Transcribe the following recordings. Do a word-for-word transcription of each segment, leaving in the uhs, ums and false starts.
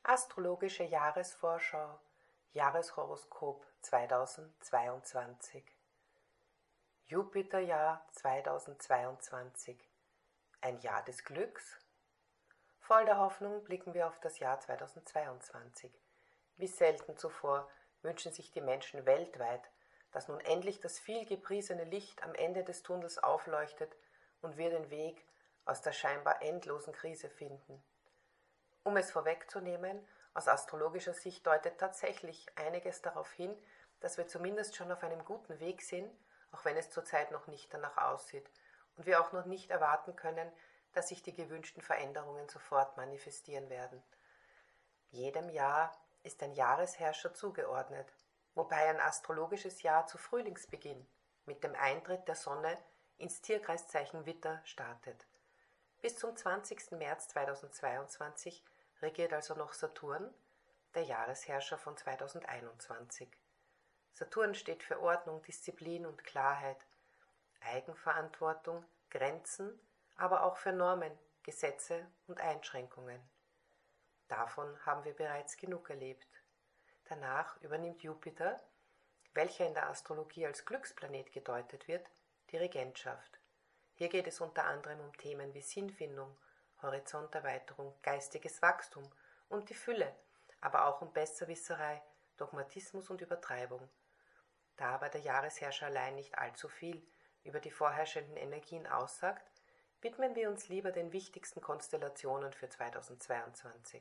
Astrologische Jahresvorschau, Jahreshoroskop zweitausendzweiundzwanzig. Jupiterjahr zweitausendzweiundzwanzig. Ein Jahr des Glücks? Voll der Hoffnung blicken wir auf das Jahr zweitausendzweiundzwanzig. Wie selten zuvor wünschen sich die Menschen weltweit, dass nun endlich das viel gepriesene Licht am Ende des Tunnels aufleuchtet und wir den Weg aus der scheinbar endlosen Krise finden. Um es vorwegzunehmen, aus astrologischer Sicht deutet tatsächlich einiges darauf hin, dass wir zumindest schon auf einem guten Weg sind, auch wenn es zurzeit noch nicht danach aussieht und wir auch noch nicht erwarten können, dass sich die gewünschten Veränderungen sofort manifestieren werden. Jedem Jahr ist ein Jahresherrscher zugeordnet, wobei ein astrologisches Jahr zu Frühlingsbeginn mit dem Eintritt der Sonne ins Tierkreiszeichen Widder startet. Bis zum zwanzigsten März zweitausendzweiundzwanzig regiert also noch Saturn, der Jahresherrscher von zweitausendeinundzwanzig. Saturn steht für Ordnung, Disziplin und Klarheit, Eigenverantwortung, Grenzen, aber auch für Normen, Gesetze und Einschränkungen. Davon haben wir bereits genug erlebt. Danach übernimmt Jupiter, welcher in der Astrologie als Glücksplanet gedeutet wird, die Regentschaft. Hier geht es unter anderem um Themen wie Sinnfindung, Horizonterweiterung, geistiges Wachstum und die Fülle, aber auch um Besserwisserei, Dogmatismus und Übertreibung. Da aber der Jahresherrscher allein nicht allzu viel über die vorherrschenden Energien aussagt, widmen wir uns lieber den wichtigsten Konstellationen für zweitausendzweiundzwanzig.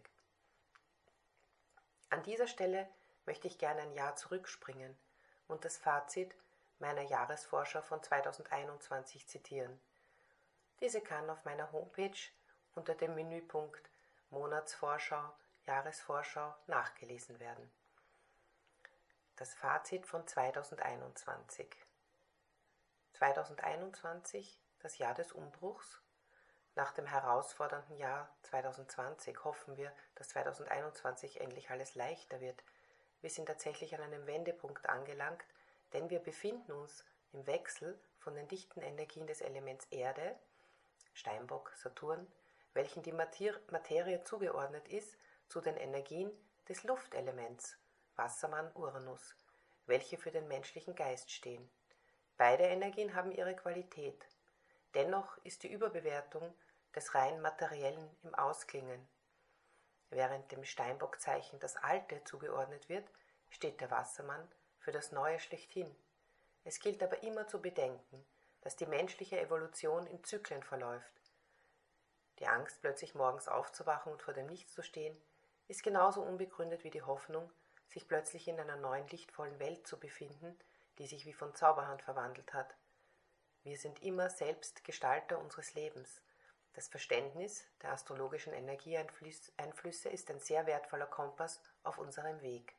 An dieser Stelle möchte ich gerne ein Jahr zurückspringen und das Fazit meiner Jahresvorschau von zweitausendeinundzwanzig zitieren. Diese kann auf meiner Homepage unter dem Menüpunkt Monatsvorschau, Jahresvorschau nachgelesen werden. Das Fazit von zweitausendeinundzwanzig. zweitausendeinundzwanzig, das Jahr des Umbruchs. Nach dem herausfordernden Jahr zweitausendzwanzig hoffen wir, dass zweitausendeinundzwanzig endlich alles leichter wird. Wir sind tatsächlich an einem Wendepunkt angelangt, denn wir befinden uns im Wechsel von den dichten Energien des Elements Erde, Steinbock, Saturn, welchen die Materie zugeordnet ist, zu den Energien des Luftelements, Wassermann, Uranus, welche für den menschlichen Geist stehen. Beide Energien haben ihre Qualität. Dennoch ist die Überbewertung des rein Materiellen im Ausklingen. Während dem Steinbockzeichen das Alte zugeordnet wird, steht der Wassermann für das Neue schlechthin. Es gilt aber immer zu bedenken, dass die menschliche Evolution in Zyklen verläuft. Die Angst, plötzlich morgens aufzuwachen und vor dem Nichts zu stehen, ist genauso unbegründet wie die Hoffnung, sich plötzlich in einer neuen, lichtvollen Welt zu befinden, die sich wie von Zauberhand verwandelt hat. Wir sind immer selbst Gestalter unseres Lebens. Das Verständnis der astrologischen Energieeinflüsse ist ein sehr wertvoller Kompass auf unserem Weg.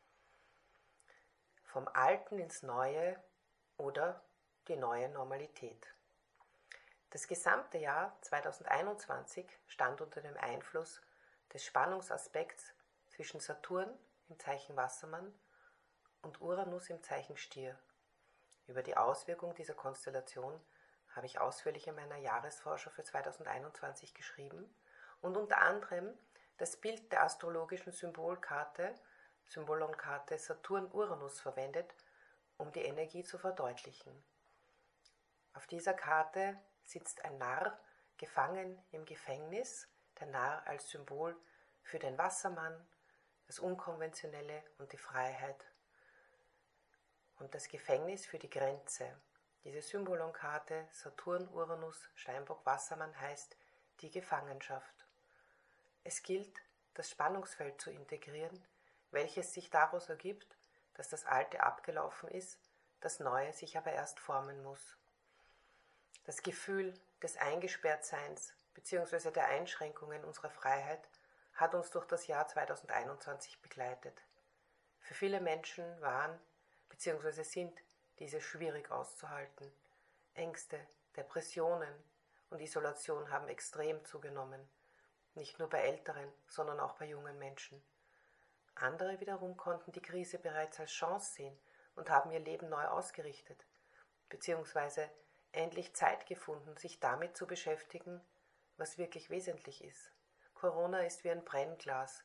Vom Alten ins Neue oder die neue Normalität. Das gesamte Jahr zweitausendeinundzwanzig stand unter dem Einfluss des Spannungsaspekts zwischen Saturn im Zeichen Wassermann und Uranus im Zeichen Stier. Über die Auswirkung dieser Konstellation habe ich ausführlich in meiner Jahresvorschau für zweitausendeinundzwanzig geschrieben und unter anderem das Bild der astrologischen Symbolkarte, Symbolonkarte Saturn-Uranus verwendet, um die Energie zu verdeutlichen. Auf dieser Karte sitzt ein Narr, gefangen im Gefängnis, der Narr als Symbol für den Wassermann, das Unkonventionelle und die Freiheit. Und das Gefängnis für die Grenze. Diese Symbolonkarte Saturn, Uranus, Steinbock, Wassermann heißt die Gefangenschaft. Es gilt, das Spannungsfeld zu integrieren, welches sich daraus ergibt, dass das Alte abgelaufen ist, das Neue sich aber erst formen muss. Das Gefühl des Eingesperrtseins bzw. der Einschränkungen unserer Freiheit hat uns durch das Jahr zweitausendeinundzwanzig begleitet. Für viele Menschen waren bzw. sind diese schwierig auszuhalten. Ängste, Depressionen und Isolation haben extrem zugenommen, nicht nur bei älteren, sondern auch bei jungen Menschen. Andere wiederum konnten die Krise bereits als Chance sehen und haben ihr Leben neu ausgerichtet, beziehungsweise endlich Zeit gefunden, sich damit zu beschäftigen, was wirklich wesentlich ist. Corona ist wie ein Brennglas,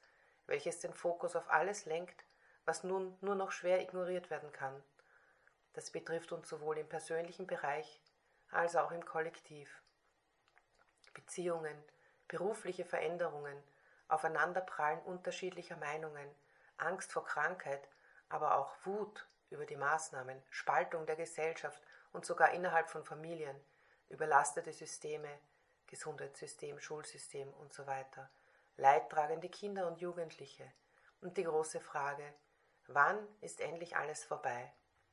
welches den Fokus auf alles lenkt, was nun nur noch schwer ignoriert werden kann. Das betrifft uns sowohl im persönlichen Bereich als auch im Kollektiv. Beziehungen, berufliche Veränderungen, Aufeinanderprallen unterschiedlicher Meinungen, Angst vor Krankheit, aber auch Wut über die Maßnahmen, Spaltung der Gesellschaft und sogar innerhalb von Familien, überlastete Systeme, Gesundheitssystem, Schulsystem und so weiter, leidtragende Kinder und Jugendliche und die große Frage, wann ist endlich alles vorbei?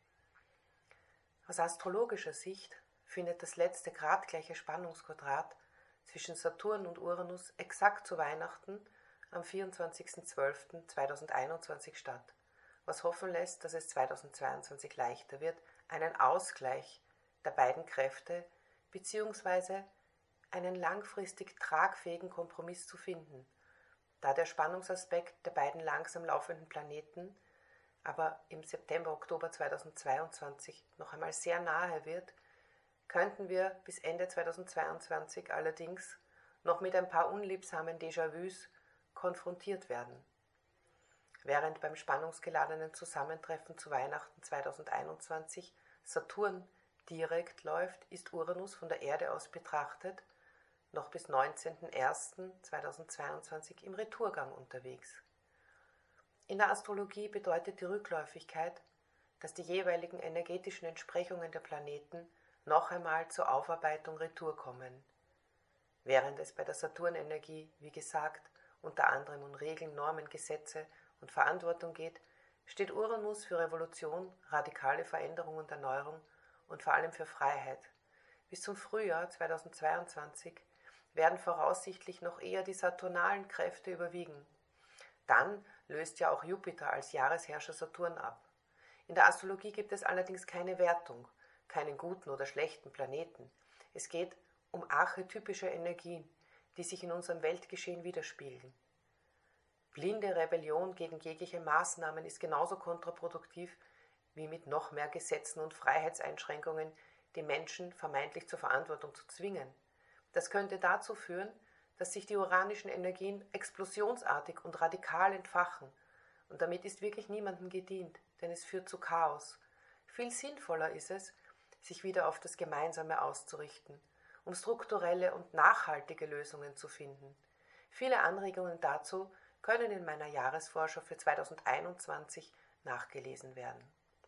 Aus astrologischer Sicht findet das letzte gradgleiche Spannungsquadrat zwischen Saturn und Uranus exakt zu Weihnachten am vierundzwanzigsten zwölften zweitausendeinundzwanzig statt, was hoffen lässt, dass es zweitausendzweiundzwanzig leichter wird, einen Ausgleich der beiden Kräfte bzw. einen langfristig tragfähigen Kompromiss zu finden, da der Spannungsaspekt der beiden langsam laufenden Planeten aber im September, Oktober zweitausendzweiundzwanzig noch einmal sehr nahe wird, könnten wir bis Ende zweitausendzweiundzwanzig allerdings noch mit ein paar unliebsamen Déjà-vus konfrontiert werden. Während beim spannungsgeladenen Zusammentreffen zu Weihnachten zweitausendeinundzwanzig Saturn direkt läuft, ist Uranus von der Erde aus betrachtet noch bis neunzehnten ersten zweitausendzweiundzwanzig im Retourgang unterwegs. In der Astrologie bedeutet die Rückläufigkeit, dass die jeweiligen energetischen Entsprechungen der Planeten noch einmal zur Aufarbeitung retour kommen. Während es bei der Saturnenergie, wie gesagt, unter anderem um Regeln, Normen, Gesetze und Verantwortung geht, steht Uranus für Revolution, radikale Veränderung und Erneuerung und vor allem für Freiheit. Bis zum Frühjahr zweitausendzweiundzwanzig werden voraussichtlich noch eher die saturnalen Kräfte überwiegen. Dann löst ja auch Jupiter als Jahresherrscher Saturn ab. In der Astrologie gibt es allerdings keine Wertung, keinen guten oder schlechten Planeten. Es geht um archetypische Energien, die sich in unserem Weltgeschehen widerspiegeln. Blinde Rebellion gegen jegliche Maßnahmen ist genauso kontraproduktiv wie mit noch mehr Gesetzen und Freiheitseinschränkungen die Menschen vermeintlich zur Verantwortung zu zwingen. Das könnte dazu führen, dass sich die uranischen Energien explosionsartig und radikal entfachen. Und damit ist wirklich niemandem gedient, denn es führt zu Chaos. Viel sinnvoller ist es, sich wieder auf das Gemeinsame auszurichten, um strukturelle und nachhaltige Lösungen zu finden. Viele Anregungen dazu können in meiner Jahresvorschau für zweitausendeinundzwanzig nachgelesen werden.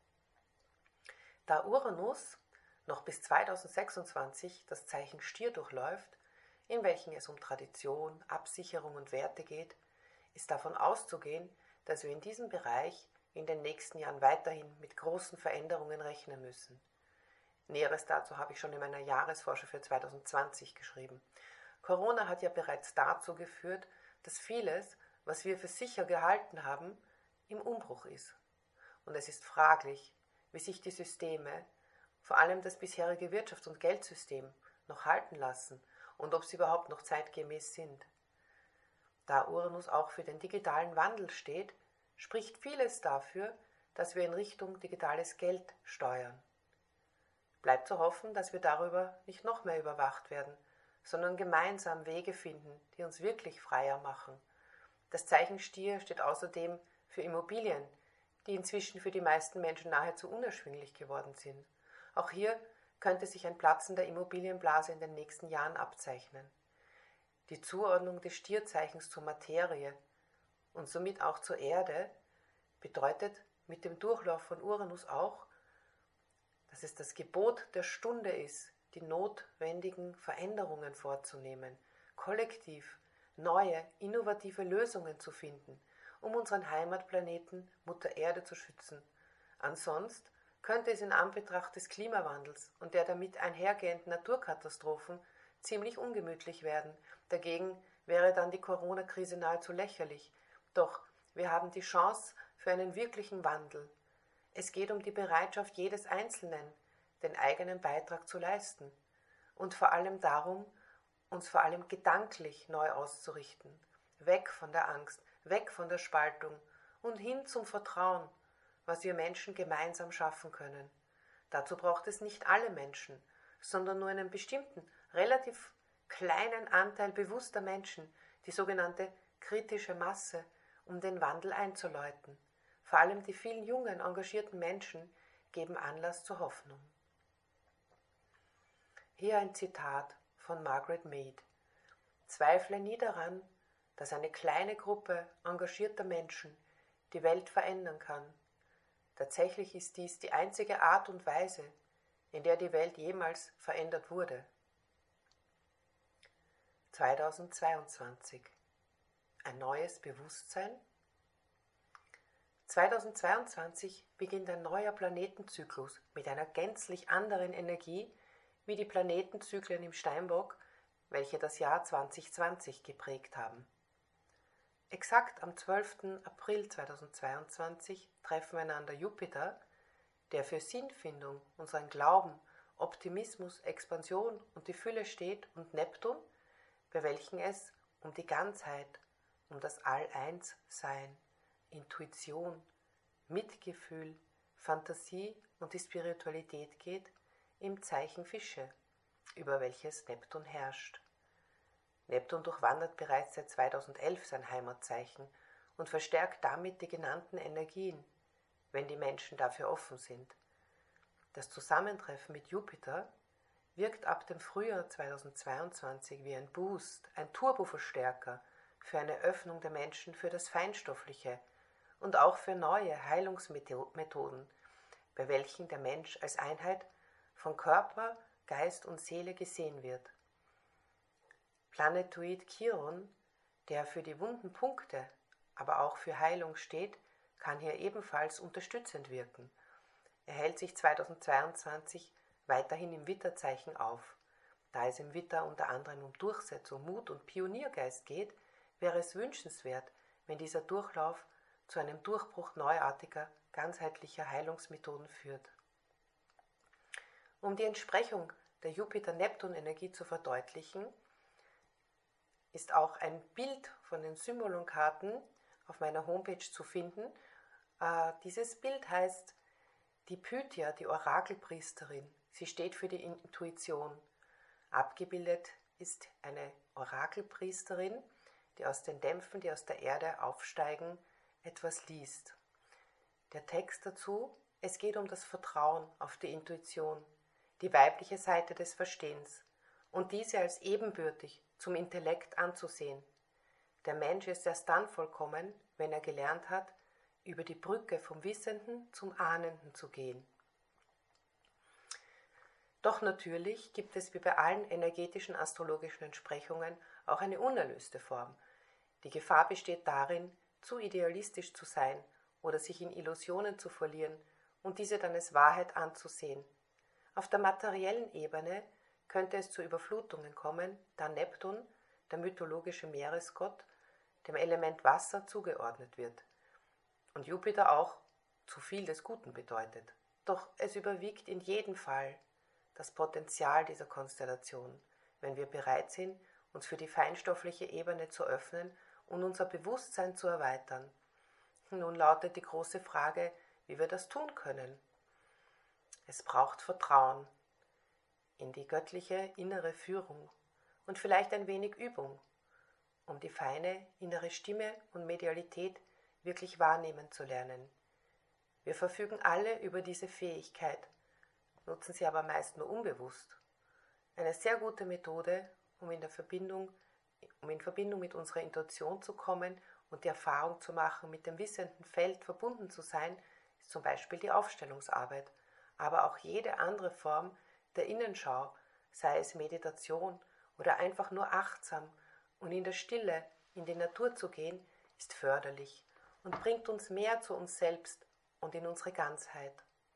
Da Uranus noch bis zweitausendsechsundzwanzig das Zeichen Stier durchläuft, in welchem es um Tradition, Absicherung und Werte geht, ist davon auszugehen, dass wir in diesem Bereich in den nächsten Jahren weiterhin mit großen Veränderungen rechnen müssen. Näheres dazu habe ich schon in meiner Jahresvorschau für zweitausendzwanzig geschrieben. Corona hat ja bereits dazu geführt, dass vieles, was wir für sicher gehalten haben, im Umbruch ist. Und es ist fraglich, wie sich die Systeme, vor allem das bisherige Wirtschafts- und Geldsystem, noch halten lassen und ob sie überhaupt noch zeitgemäß sind. Da Uranus auch für den digitalen Wandel steht, spricht vieles dafür, dass wir in Richtung digitales Geld steuern. Bleibt zu hoffen, dass wir darüber nicht noch mehr überwacht werden, sondern gemeinsam Wege finden, die uns wirklich freier machen. Das Zeichen Stier steht außerdem für Immobilien, die inzwischen für die meisten Menschen nahezu unerschwinglich geworden sind. Auch hier könnte sich ein Platzen der Immobilienblase in den nächsten Jahren abzeichnen. Die Zuordnung des Stierzeichens zur Materie und somit auch zur Erde bedeutet mit dem Durchlauf von Uranus auch, dass es das Gebot der Stunde ist, die notwendigen Veränderungen vorzunehmen, kollektiv neue, innovative Lösungen zu finden, um unseren Heimatplaneten Mutter Erde zu schützen. Ansonsten könnte es in Anbetracht des Klimawandels und der damit einhergehenden Naturkatastrophen ziemlich ungemütlich werden. Dagegen wäre dann die Corona-Krise nahezu lächerlich. Doch wir haben die Chance für einen wirklichen Wandel. Es geht um die Bereitschaft jedes Einzelnen, den eigenen Beitrag zu leisten und vor allem darum, uns vor allem gedanklich neu auszurichten, weg von der Angst, weg von der Spaltung und hin zum Vertrauen, was wir Menschen gemeinsam schaffen können. Dazu braucht es nicht alle Menschen, sondern nur einen bestimmten, relativ kleinen Anteil bewusster Menschen, die sogenannte kritische Masse, um den Wandel einzuläuten. Vor allem die vielen jungen, engagierten Menschen geben Anlass zur Hoffnung. Hier ein Zitat von Margaret Mead. Zweifle nie daran, dass eine kleine Gruppe engagierter Menschen die Welt verändern kann. Tatsächlich ist dies die einzige Art und Weise, in der die Welt jemals verändert wurde. zweitausendzweiundzwanzig. Ein neues Bewusstsein? zweitausendzweiundzwanzig beginnt ein neuer Planetenzyklus mit einer gänzlich anderen Energie wie die Planetenzyklen im Steinbock, welche das Jahr zweitausendzwanzig geprägt haben. Exakt am zwölften April zweitausendzweiundzwanzig treffen einander Jupiter, der für Sinnfindung, unseren Glauben, Optimismus, Expansion und die Fülle steht, und Neptun, bei welchen es um die Ganzheit, um das All-Eins-Sein, Intuition, Mitgefühl, Fantasie und die Spiritualität geht, im Zeichen Fische, über welches Neptun herrscht. Neptun durchwandert bereits seit zweitausendelf sein Heimatzeichen und verstärkt damit die genannten Energien, wenn die Menschen dafür offen sind. Das Zusammentreffen mit Jupiter wirkt ab dem Frühjahr zweitausendzweiundzwanzig wie ein Boost, ein Turboverstärker für eine Öffnung der Menschen für das Feinstoffliche und auch für neue Heilungsmethoden, bei welchen der Mensch als Einheit von Körper, Geist und Seele gesehen wird. Planetoid Chiron, der für die wunden Punkte, aber auch für Heilung steht, kann hier ebenfalls unterstützend wirken. Er hält sich zweitausendzweiundzwanzig weiterhin im Witterzeichen auf. Da es im Witter unter anderem um Durchsetzung, Mut und Pioniergeist geht, wäre es wünschenswert, wenn dieser Durchlauf zu einem Durchbruch neuartiger, ganzheitlicher Heilungsmethoden führt. Um die Entsprechung der Jupiter-Neptun-Energie zu verdeutlichen, ist auch ein Bild von den Symbolonkarten auf meiner Homepage zu finden. Äh, dieses Bild heißt die Pythia, die Orakelpriesterin. Sie steht für die Intuition. Abgebildet ist eine Orakelpriesterin, die aus den Dämpfen, die aus der Erde aufsteigen, etwas liest. Der Text dazu: Es geht um das Vertrauen auf die Intuition, die weibliche Seite des Verstehens, und diese als ebenbürtig zum Intellekt anzusehen. Der Mensch ist erst dann vollkommen, wenn er gelernt hat, über die Brücke vom Wissenden zum Ahnenden zu gehen. Doch natürlich gibt es wie bei allen energetischen astrologischen Entsprechungen auch eine unerlöste Form. Die Gefahr besteht darin, zu idealistisch zu sein oder sich in Illusionen zu verlieren und diese dann als Wahrheit anzusehen. Auf der materiellen Ebene könnte es zu Überflutungen kommen, da Neptun, der mythologische Meeresgott, dem Element Wasser zugeordnet wird und Jupiter auch zu viel des Guten bedeutet. Doch es überwiegt in jedem Fall das Potenzial dieser Konstellation, wenn wir bereit sind, uns für die feinstoffliche Ebene zu öffnen und unser Bewusstsein zu erweitern. Nun lautet die große Frage, wie wir das tun können. Es braucht Vertrauen in die göttliche innere Führung und vielleicht ein wenig Übung, um die feine innere Stimme und Medialität wirklich wahrnehmen zu lernen. Wir verfügen alle über diese Fähigkeit, nutzen sie aber meist nur unbewusst. Eine sehr gute Methode, um in der Verbindung, um in Verbindung mit unserer Intuition zu kommen und die Erfahrung zu machen, mit dem wissenden Feld verbunden zu sein, ist zum Beispiel die Aufstellungsarbeit, aber auch jede andere Form der Innenschau, sei es Meditation oder einfach nur achtsam und in der Stille in die Natur zu gehen, ist förderlich und bringt uns mehr zu uns selbst und in unsere Ganzheit.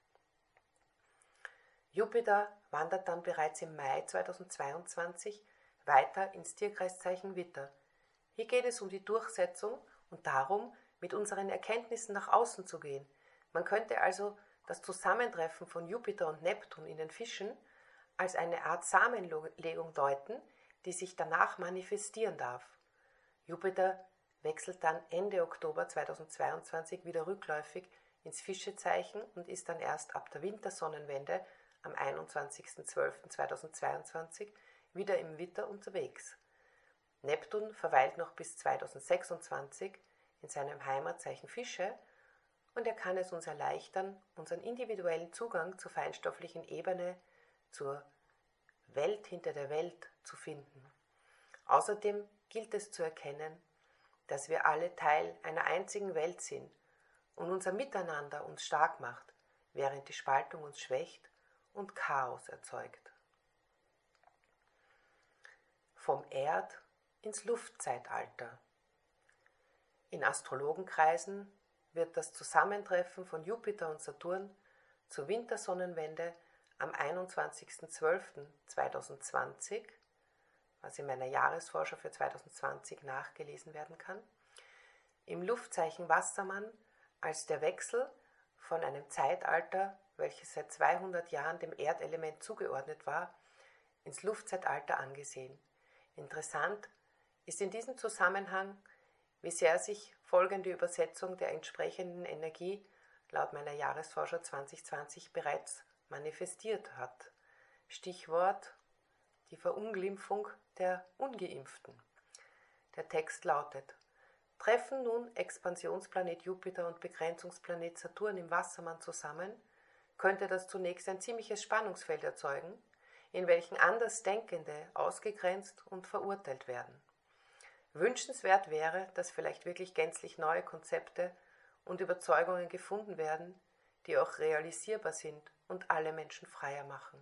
Jupiter wandert dann bereits im Mai zweitausendzweiundzwanzig weiter ins Tierkreiszeichen Widder. Hier geht es um die Durchsetzung und darum, mit unseren Erkenntnissen nach außen zu gehen. Man könnte also das Zusammentreffen von Jupiter und Neptun in den Fischen als eine Art Samenlegung deuten, die sich danach manifestieren darf. Jupiter wechselt dann Ende Oktober zweitausendzweiundzwanzig wieder rückläufig ins Fischezeichen und ist dann erst ab der Wintersonnenwende am einundzwanzigsten zwölften zweitausendzweiundzwanzig wieder im Widder unterwegs. Neptun verweilt noch bis zweitausendsechsundzwanzig in seinem Heimatzeichen Fische und er kann es uns erleichtern, unseren individuellen Zugang zur feinstofflichen Ebene, zur Welt hinter der Welt zu finden. Außerdem gilt es zu erkennen, dass wir alle Teil einer einzigen Welt sind und unser Miteinander uns stark macht, während die Spaltung uns schwächt und Chaos erzeugt. Vom Erd- ins Luftzeitalter. In Astrologenkreisen wird das Zusammentreffen von Jupiter und Saturn zur Wintersonnenwende am einundzwanzigsten zwölften zweitausendzwanzig, was in meiner Jahresvorschau für zweitausendzwanzig nachgelesen werden kann, im Luftzeichen Wassermann als der Wechsel von einem Zeitalter, welches seit zweihundert Jahren dem Erdelement zugeordnet war, ins Luftzeitalter angesehen. Interessant ist in diesem Zusammenhang, wie sehr sich folgende Übersetzung der entsprechenden Energie laut meiner Jahresvorschau zwanzig zwanzig bereits manifestiert hat. Stichwort die Verunglimpfung der Ungeimpften. Der Text lautet: Treffen nun Expansionsplanet Jupiter und Begrenzungsplanet Saturn im Wassermann zusammen, könnte das zunächst ein ziemliches Spannungsfeld erzeugen, in welchem Andersdenkende ausgegrenzt und verurteilt werden. Wünschenswert wäre, dass vielleicht wirklich gänzlich neue Konzepte und Überzeugungen gefunden werden, die auch realisierbar sind und alle Menschen freier machen.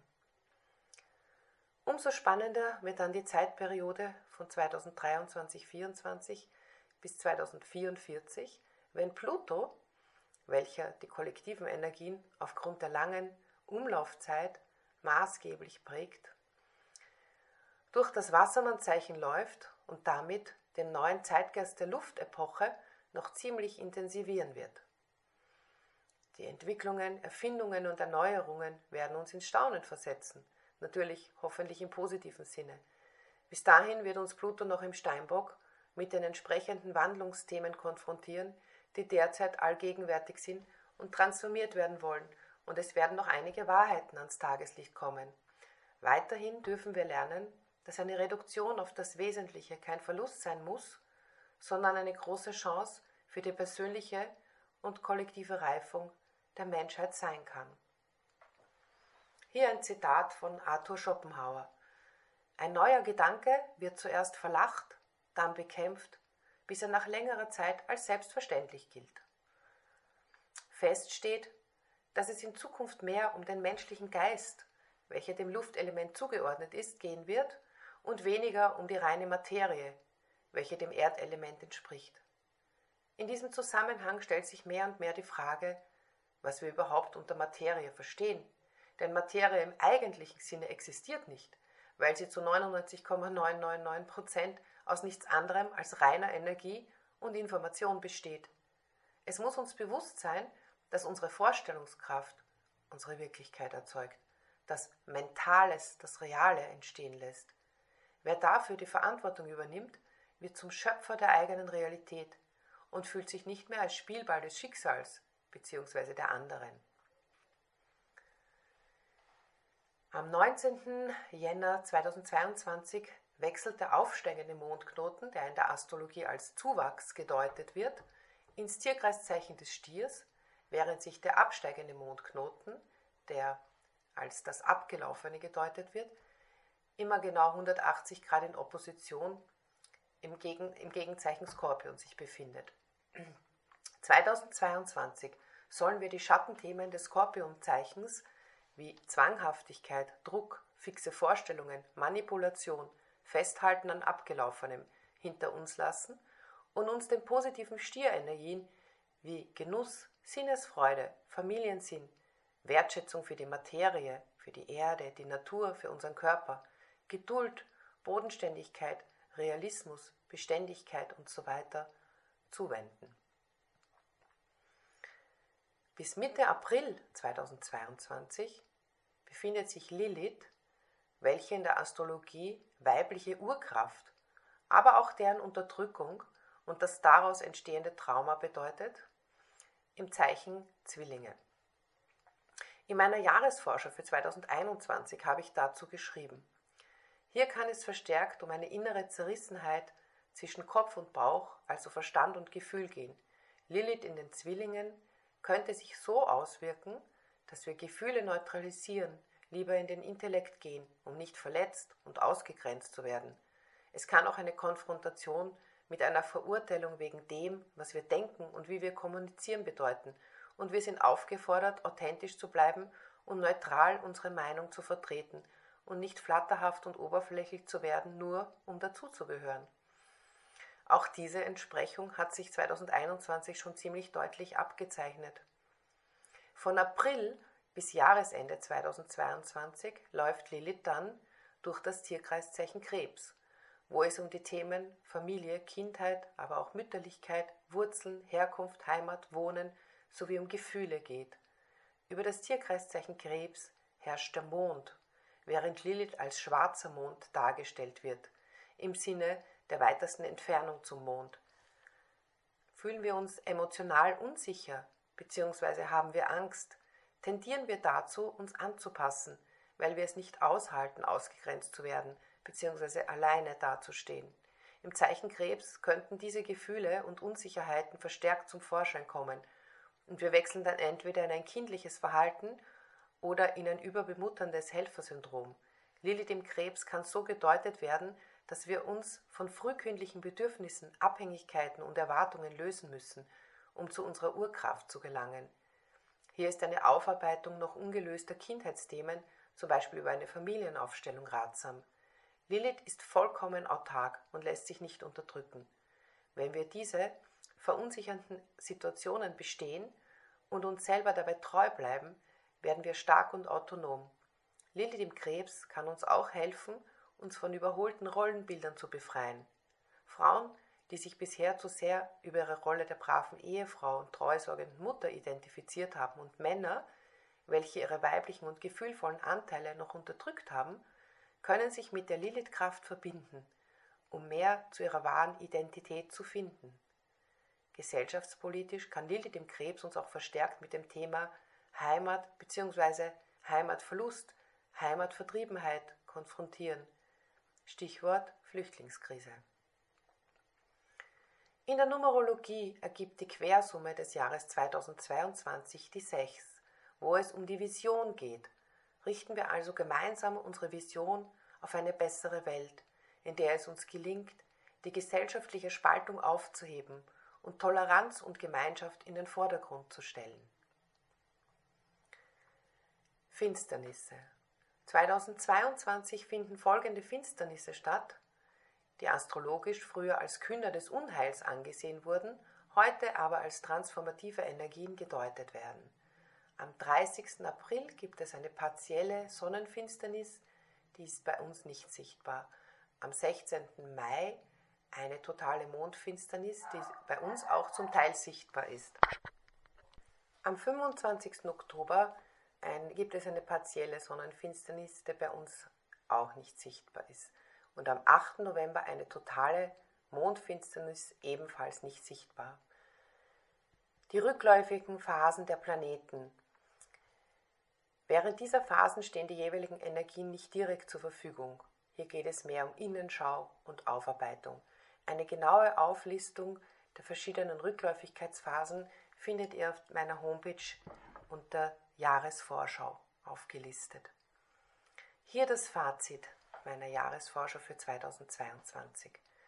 Umso spannender wird dann die Zeitperiode von zweitausenddreiundzwanzig vierundzwanzig bis zweitausendvierundvierzig, wenn Pluto, welcher die kollektiven Energien aufgrund der langen Umlaufzeit maßgeblich prägt, durch das Wassermannzeichen läuft und damit den neuen Zeitgeist der Luftepoche noch ziemlich intensivieren wird. Die Entwicklungen, Erfindungen und Erneuerungen werden uns in Staunen versetzen, natürlich hoffentlich im positiven Sinne. Bis dahin wird uns Pluto noch im Steinbock mit den entsprechenden Wandlungsthemen konfrontieren, die derzeit allgegenwärtig sind und transformiert werden wollen, und es werden noch einige Wahrheiten ans Tageslicht kommen. Weiterhin dürfen wir lernen, dass eine Reduktion auf das Wesentliche kein Verlust sein muss, sondern eine große Chance für die persönliche und kollektive Reifung der Menschheit sein kann. Hier ein Zitat von Arthur Schopenhauer. Ein neuer Gedanke wird zuerst verlacht, dann bekämpft, bis er nach längerer Zeit als selbstverständlich gilt. Fest steht, dass es in Zukunft mehr um den menschlichen Geist, welcher dem Luftelement zugeordnet ist, gehen wird und weniger um die reine Materie, welche dem Erdelement entspricht. In diesem Zusammenhang stellt sich mehr und mehr die Frage, was wir überhaupt unter Materie verstehen, denn Materie im eigentlichen Sinne existiert nicht, weil sie zu neunundneunzig Komma neunhundertneunundneunzig Prozent aus nichts anderem als reiner Energie und Information besteht. Es muss uns bewusst sein, dass unsere Vorstellungskraft unsere Wirklichkeit erzeugt, dass Mentales das Reale entstehen lässt. Wer dafür die Verantwortung übernimmt, wird zum Schöpfer der eigenen Realität und fühlt sich nicht mehr als Spielball des Schicksals bzw. der anderen. Am neunzehnten Jänner zweitausendzweiundzwanzig wechselt der aufsteigende Mondknoten, der in der Astrologie als Zuwachs gedeutet wird, ins Tierkreiszeichen des Stiers, während sich der absteigende Mondknoten, der als das Abgelaufene gedeutet wird, immer genau hundertachtzig Grad in Opposition im, Gegen, im Gegenzeichen Skorpion sich befindet. zweitausendzweiundzwanzig sollen wir die Schattenthemen des Skorpionzeichens wie Zwanghaftigkeit, Druck, fixe Vorstellungen, Manipulation, Festhalten an Abgelaufenem hinter uns lassen und uns den positiven Stierenergien wie Genuss, Sinnesfreude, Familiensinn, Wertschätzung für die Materie, für die Erde, die Natur, für unseren Körper, Geduld, Bodenständigkeit, Realismus, Beständigkeit und so weiter zuwenden. Bis Mitte April zweitausendzweiundzwanzig befindet sich Lilith, welche in der Astrologie weibliche Urkraft, aber auch deren Unterdrückung und das daraus entstehende Trauma bedeutet, im Zeichen Zwillinge. In meiner Jahresvorschau für zweitausendeinundzwanzig habe ich dazu geschrieben: Hier kann es verstärkt um eine innere Zerrissenheit zwischen Kopf und Bauch, also Verstand und Gefühl gehen. Lilith in den Zwillingen könnte sich so auswirken, dass wir Gefühle neutralisieren, lieber in den Intellekt gehen, um nicht verletzt und ausgegrenzt zu werden. Es kann auch eine Konfrontation mit einer Verurteilung wegen dem, was wir denken und wie wir kommunizieren bedeuten, und wir sind aufgefordert, authentisch zu bleiben und neutral unsere Meinung zu vertreten und nicht flatterhaft und oberflächlich zu werden, nur um dazuzugehören. Auch diese Entsprechung hat sich zweitausendeinundzwanzig schon ziemlich deutlich abgezeichnet. Von April bis Jahresende zweitausendzweiundzwanzig läuft Lilith dann durch das Tierkreiszeichen Krebs, wo es um die Themen Familie, Kindheit, aber auch Mütterlichkeit, Wurzeln, Herkunft, Heimat, Wohnen sowie um Gefühle geht. Über das Tierkreiszeichen Krebs herrscht der Mond, während Lilith als schwarzer Mond dargestellt wird, im Sinne der weitesten Entfernung zum Mond. Fühlen wir uns emotional unsicher bzw. haben wir Angst, tendieren wir dazu, uns anzupassen, weil wir es nicht aushalten, ausgegrenzt zu werden bzw. alleine dazustehen. Im Zeichen Krebs könnten diese Gefühle und Unsicherheiten verstärkt zum Vorschein kommen und wir wechseln dann entweder in ein kindliches Verhalten oder in ein überbemutterndes Helfersyndrom. Lilith im Krebs kann so gedeutet werden, dass wir uns von frühkindlichen Bedürfnissen, Abhängigkeiten und Erwartungen lösen müssen, um zu unserer Urkraft zu gelangen. Hier ist eine Aufarbeitung noch ungelöster Kindheitsthemen, zum Beispiel über eine Familienaufstellung, ratsam. Lilith ist vollkommen autark und lässt sich nicht unterdrücken. Wenn wir diese verunsichernden Situationen bestehen und uns selber dabei treu bleiben, werden wir stark und autonom. Lilith im Krebs kann uns auch helfen, uns von überholten Rollenbildern zu befreien. Frauen, die sich bisher zu sehr über ihre Rolle der braven Ehefrau und treusorgenden Mutter identifiziert haben, und Männer, welche ihre weiblichen und gefühlvollen Anteile noch unterdrückt haben, können sich mit der Lilith-Kraft verbinden, um mehr zu ihrer wahren Identität zu finden. Gesellschaftspolitisch kann Lilith im Krebs uns auch verstärkt mit dem Thema Heimat bzw. Heimatverlust, Heimatvertriebenheit konfrontieren. Stichwort Flüchtlingskrise. In der Numerologie ergibt die Quersumme des Jahres zweitausendzweiundzwanzig die sechs, wo es um die Vision geht. Richten wir also gemeinsam unsere Vision auf eine bessere Welt, in der es uns gelingt, die gesellschaftliche Spaltung aufzuheben und Toleranz und Gemeinschaft in den Vordergrund zu stellen. Finsternisse. zweitausendzweiundzwanzig finden folgende Finsternisse statt, die astrologisch früher als Künder des Unheils angesehen wurden, heute aber als transformative Energien gedeutet werden. Am dreißigsten April gibt es eine partielle Sonnenfinsternis, die ist bei uns nicht sichtbar. Am sechzehnten Mai eine totale Mondfinsternis, die bei uns auch zum Teil sichtbar ist. Am fünfundzwanzigsten Oktober ein, gibt es eine partielle Sonnenfinsternis, die bei uns auch nicht sichtbar ist. Und am achten November eine totale Mondfinsternis, ebenfalls nicht sichtbar. Die rückläufigen Phasen der Planeten. Während dieser Phasen stehen die jeweiligen Energien nicht direkt zur Verfügung. Hier geht es mehr um Innenschau und Aufarbeitung. Eine genaue Auflistung der verschiedenen Rückläufigkeitsphasen findet ihr auf meiner Homepage unter Jahresvorschau aufgelistet. Hier das Fazit meiner Jahresvorschau für zweitausendzweiundzwanzig.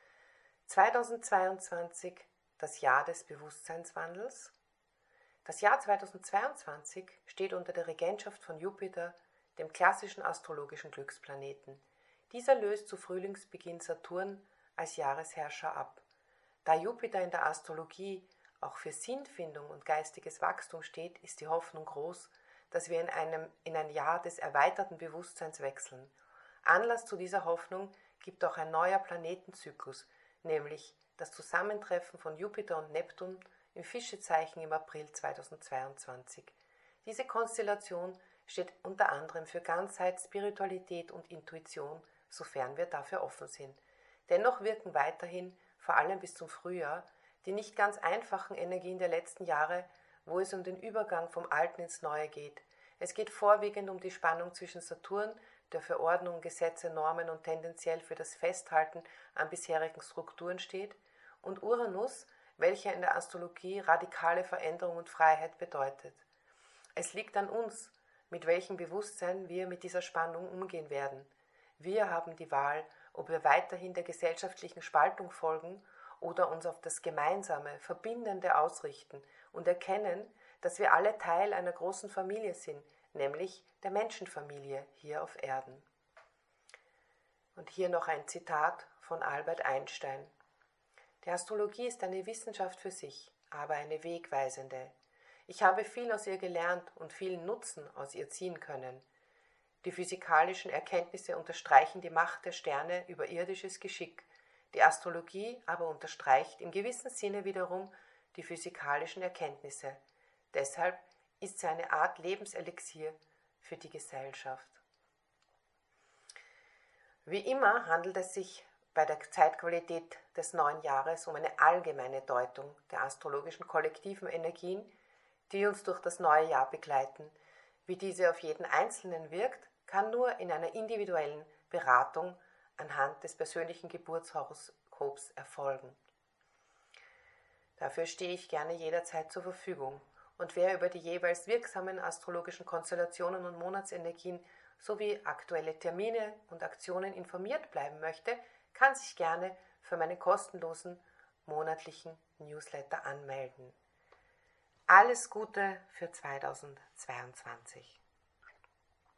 zweitausendzweiundzwanzig, das Jahr des Bewusstseinswandels. Das Jahr zweitausendzweiundzwanzig steht unter der Regentschaft von Jupiter, dem klassischen astrologischen Glücksplaneten. Dieser löst zu Frühlingsbeginn Saturn als Jahresherrscher ab. Da Jupiter in der Astrologie auch für Sinnfindung und geistiges Wachstum steht, ist die Hoffnung groß, dass wir in, einem, in ein Jahr des erweiterten Bewusstseins wechseln. Anlass zu dieser Hoffnung gibt auch ein neuer Planetenzyklus, nämlich das Zusammentreffen von Jupiter und Neptun im Fischezeichen im April zweitausendzweiundzwanzig. Diese Konstellation steht unter anderem für Ganzheit, Spiritualität und Intuition, sofern wir dafür offen sind. Dennoch wirken weiterhin, vor allem bis zum Frühjahr, die nicht ganz einfachen Energien der letzten Jahre, wo es um den Übergang vom Alten ins Neue geht. Es geht vorwiegend um die Spannung zwischen Saturn, der für Ordnung, Gesetze, Normen und tendenziell für das Festhalten an bisherigen Strukturen steht, und Uranus, welcher in der Astrologie radikale Veränderung und Freiheit bedeutet. Es liegt an uns, mit welchem Bewusstsein wir mit dieser Spannung umgehen werden. Wir haben die Wahl, ob wir weiterhin der gesellschaftlichen Spaltung folgen oder uns auf das Gemeinsame, Verbindende ausrichten und erkennen, dass wir alle Teil einer großen Familie sind, nämlich der Menschenfamilie hier auf Erden. Und hier noch ein Zitat von Albert Einstein. Die Astrologie ist eine Wissenschaft für sich, aber eine wegweisende. Ich habe viel aus ihr gelernt und viel Nutzen aus ihr ziehen können. Die physikalischen Erkenntnisse unterstreichen die Macht der Sterne über irdisches Geschick. Die Astrologie aber unterstreicht im gewissen Sinne wiederum die physikalischen Erkenntnisse. Deshalb ist sie eine Art Lebenselixier für die Gesellschaft. Wie immer handelt es sich bei der Zeitqualität des neuen Jahres um eine allgemeine Deutung der astrologischen kollektiven Energien, die uns durch das neue Jahr begleiten. Wie diese auf jeden Einzelnen wirkt, kann nur in einer individuellen Beratung anhand des persönlichen Geburtshoroskops erfolgen. Dafür stehe ich gerne jederzeit zur Verfügung. Und wer über die jeweils wirksamen astrologischen Konstellationen und Monatsenergien sowie aktuelle Termine und Aktionen informiert bleiben möchte, kann sich gerne für meinen kostenlosen monatlichen Newsletter anmelden. Alles Gute für zweitausendzweiundzwanzig!